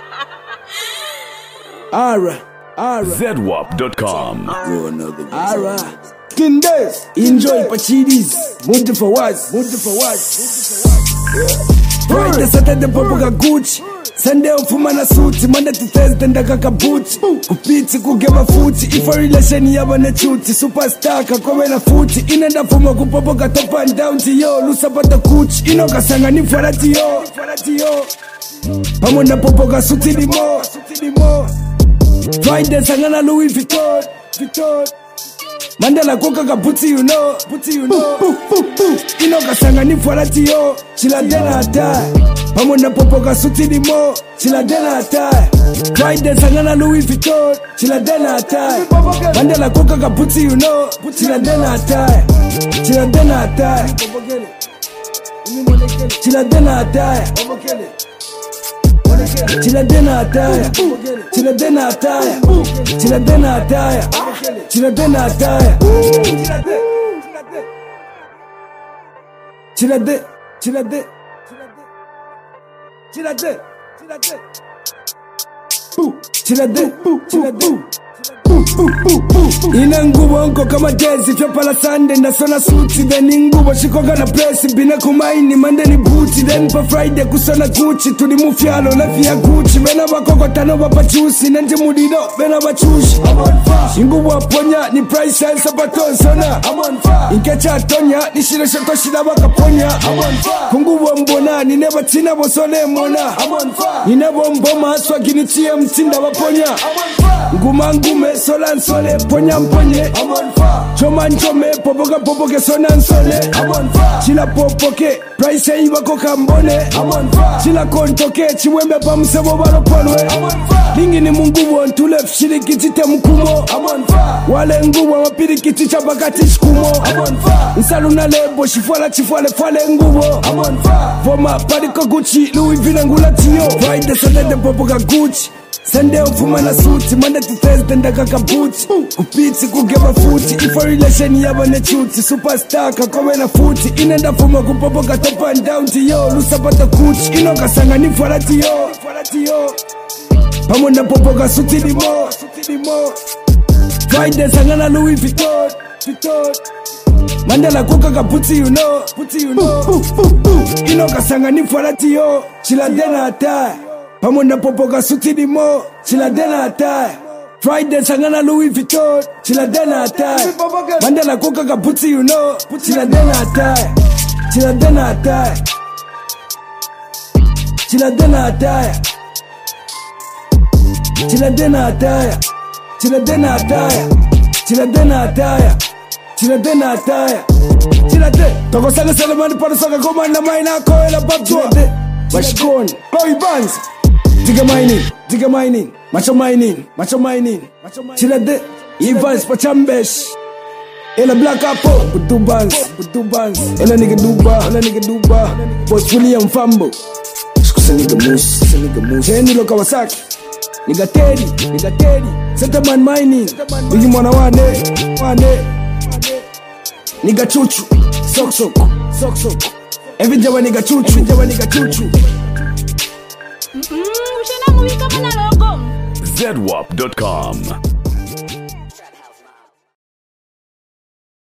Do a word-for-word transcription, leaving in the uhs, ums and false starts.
Ara, Ara, zedwap dot com. Ara, Kindes, enjoy Pachidis, Mundi for what? Mundi for what? Friday, Saturday, Popoga Gucci. Sunday ufuma na suti, Monday to Thursday ndaka kabuti. Kupiti kugeba futi, ifa relation yaba na chuti. Superstar kakome na futi, inenda fuma kupopoka top and down to yo. Lusa pata kuchi, ino kasanga ni farati yo. Pamo na popoka suti limo, suti limo. Friday sangana Louis Vuitton, Vuitton. Mandela koka kabuti you know, buti you know. Ino kasanga ni farati yo, chila dena atai. Pamo na popoka suti limo, chila dena atai. Friday sangana Louis Vuitton, chila dena atai. Mandela koka kabuti you know, chila dena atai. Chila dena atai. Chila dena atai. Chila dena ataya, chila dena ataya, chila dena ataya, chila dena ataya, chila de, chila de, chila de, chila de, chila de, chila de. Ina ngubo nko kama jezi fya pala Sunday na sona suti. Then ngubo shikoga na presi bina kumaini Monday ni booty. Then pa Friday kusona Gucci tuli mufyalo na via Gucci. Bena bakoko tano bapa chusi nanje mudido bena bachushi. Ngubo waponya ni price sense baton sona. Inkecha atonya ni shire shoto shida baka ponya. Kungubo mbona ni neba tina bosole mona. Ni nebo mboma swagini tia mtinda waponya. Nguma ngume solan sole ponya mponye. Choma nchome popoka popoke sonan sole. Chila popoke price iwa koka mbone. Chila kontoke chiwembe pa msebo baro polwe. Lingi ni mungubo ntule fshiri kitite mkumo. Wale ngubo wapiri kiticha bakati shkumo. Nsaluna lebo shifwala chifwale fwale ngubo. Voma pariko Gucci Louis Vinangula tiyo. Friday Saturday popoka Gucci. Sunday ufuma na suti, Monday to Thursday ndaka kabuti. Kupiti kugeba futi, ifa relation yaba na chuti. Superstar kakome na futi, inenda fuma kupopoka top and down to yo. Lusa pata kuchi, ino kasanga ni farati yo. Pamo na popoka suti limo, suti limo. Friday sangana Louis Vuitton, Vuitton. Mandela koka kabuti you know, buti you know. Ino kasanga ni farati yo, chila dena atai. Pamo na popoka suti limo, chila dena atai. Friday sangana Louis Vuitton, chila dena atai. Mandela koka kabuti you know, chila dena atai. Chila dena atai. Chila dena atai. Chila dena atai. Chila dena atai. Chila dena atai. Chila dena atai. Chila de. Toko sanga sanga mani pano sanga goma na maina koela babtua. Bashikoni, Chloe Banks. Digga mining, digga mining, macho mining, macho mining, chila de, Evans Pachambesh. Ela Black Apple, Budu Banks, Budu Banks. Ela nigga duba, ela nigga duba. Boss William Fambo. Shkusa nigga moose, shkusa nigga moose. Jenny lo Kawasaki, nigga Teddy, nigga Teddy. Settlement mining, nigga mwana wane, wane. Nigga chuchu, sok sok, sok sok. Every jawa nigga chuchu, every jawa nigga chuchu. zedwap dot com.